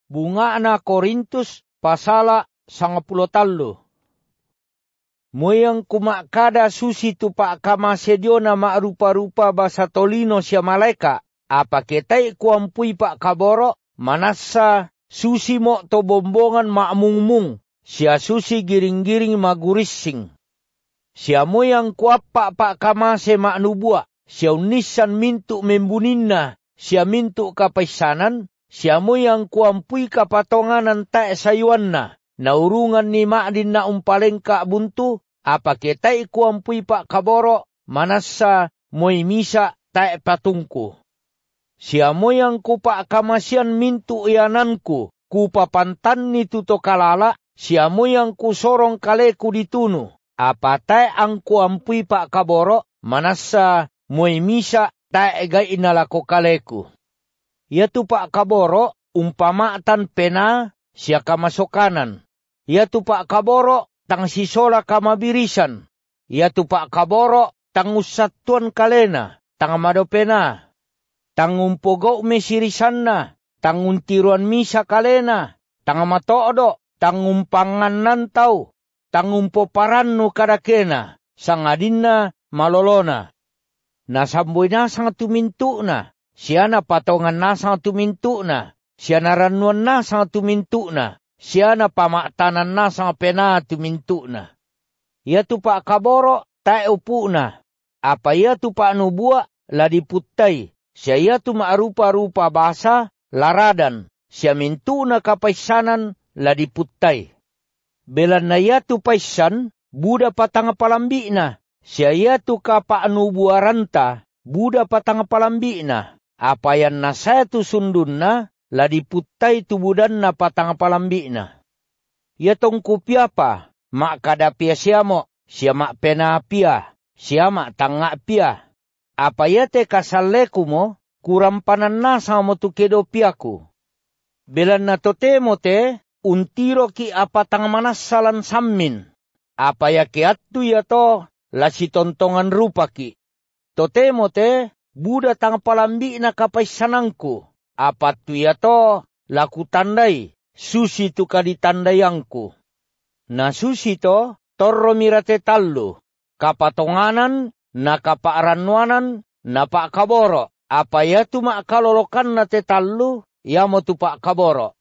Bunga na Korintus pasala 13. Moyang kumakada susi tu pa ka Masedonia rupa-rupa basa tolino siya malaika. Apa ketay kuampui pa kaboro, manasa susi mo to bombongan maamungmung. Siya susi giring-giring magurising. Siya moyang kuapa pa kamase maknubua. Siya unisan mintu membuninna. Siya mintu kapaisanan. Siya moyang kuampui kapatonganan tae sayuan na. Naurungan ni Ma'din na umpalengka buntu, apa ketay kuampui pa kaboro, manasa moy misa tae patungku. Siya moyang kupa kamasian mintu iananku, kupapantan ni tuto kalala, siya moyang kusorong kaleku ditunu, apa tae ang kuampui pa kaboro, manasa moy misa tae gay inalako kaleku. Yatu pa kaboro, umpamatan pena, siya kamasokanan. Yatu pa kaboro, tang sisola kamabirisan. Yatu pa kaboro, tang usatuan kalena, tang madopena. Tang umpogo mesirisan na, tang untiruan misa kalena, tang matoodo, tang umpangan nantaw, tang umpoparan no kadakena, sangadin na malolona. Nasamboy na sang tumintu na, siya na patongan na sang tumintu na, siya naranuan na sang tumintu na. Siya na pamaktanan na sang pena tumintu na. Yatu pa kaboro, tae upu na. Apa yatu pa nubua, ladiputay. Siya yatu maarupa-rupa basa, laradan. Siya mintu na kapaisanan, ladiputay. Belan na yatu paisan, Buda patang palambi na. Siya yatu kapaanubuaranta, Buda patang palambi na. Apa yan na saya tu sundun na, ladiputay tubudan na patang palambi na. Yatong kupya pa, makadapia siya mo, siya makpenapia, siya maktanga pia. Apa yate kasaleku mo, kurampanan na sa mo tukedopiaku. Belan na totemo te, untiro ki apatang manasalan samin. Apa ya kiatu yato, lasitontongan rupa ki. Totemo te, Buda tang palambi na kapaisanangku. Apa tu yato, laku tandai, susi tu kaditandayangku. Na susi to, torro mirate tallu, kapatonganan, na kapaaranuanan, na pak kaboro. Apa ya tu mak kalolokan na te tallu, ya mo tu pak kaboro.